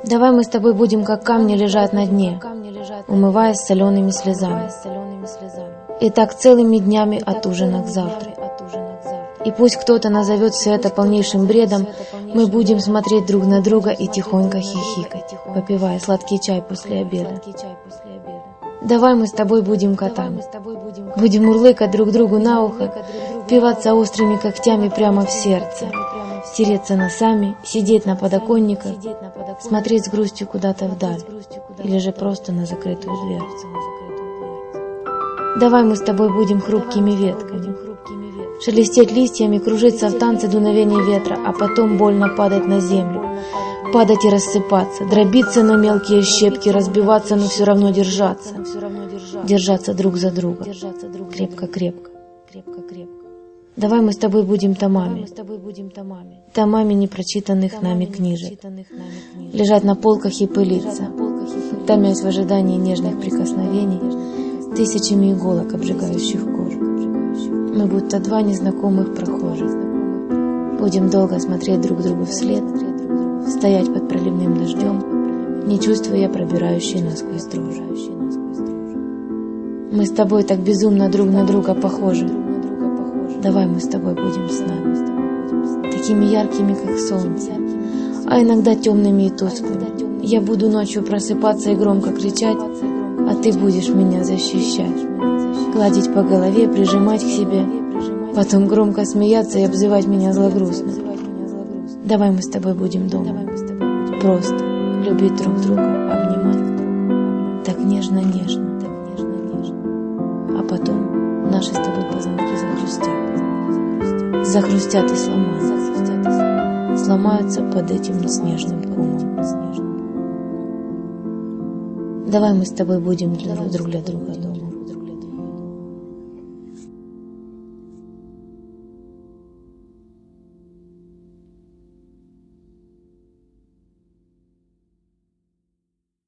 Давай мы с тобой будем, как камни, лежать на дне, умываясь солеными слезами. И так целыми днями от ужина к завтра. И пусть кто-то назовет все это полнейшим бредом, мы будем смотреть друг на друга и тихонько хихикать, попивая сладкий чай после обеда. Давай мы с тобой будем котами. Будем мурлыкать друг другу на ухо, впиваться острыми когтями прямо в сердце, тереться носами, сидеть на подоконниках, смотреть с грустью куда-то вдаль, или же просто на закрытую дверцу. Давай мы с тобой будем хрупкими ветками, шелестеть листьями, кружиться в танце дуновения ветра, а потом больно падать на землю, падать и рассыпаться, дробиться на мелкие щепки, разбиваться, но все равно держаться, держаться друг за друга, крепко-крепко. Давай мы с тобой будем томами, томами непрочитанных нами книжек, лежать на полках и пылиться, томясь в ожидании нежных прикосновений, тысячами иголок, обжигающих кожу. Мы будто два незнакомых прохожих. Будем долго смотреть друг другу вслед, стоять под проливным дождем, не чувствуя пробирающей насквозь дрожи. Мы с тобой так безумно друг на друга похожи. Давай мы с тобой будем с нами, такими яркими, как солнце, а иногда темными и тусклыми. Я буду ночью просыпаться и громко кричать, а ты будешь меня защищать, гладить по голове, прижимать к себе, потом громко смеяться и обзывать меня злогрустно. Давай мы с тобой будем дома, просто любить друг друга, обнимать, так нежно-нежно, а потом наши с тобой позвонки захрустят и сломаются под этим снежным комом. Давай мы с тобой будем друг для друга дома.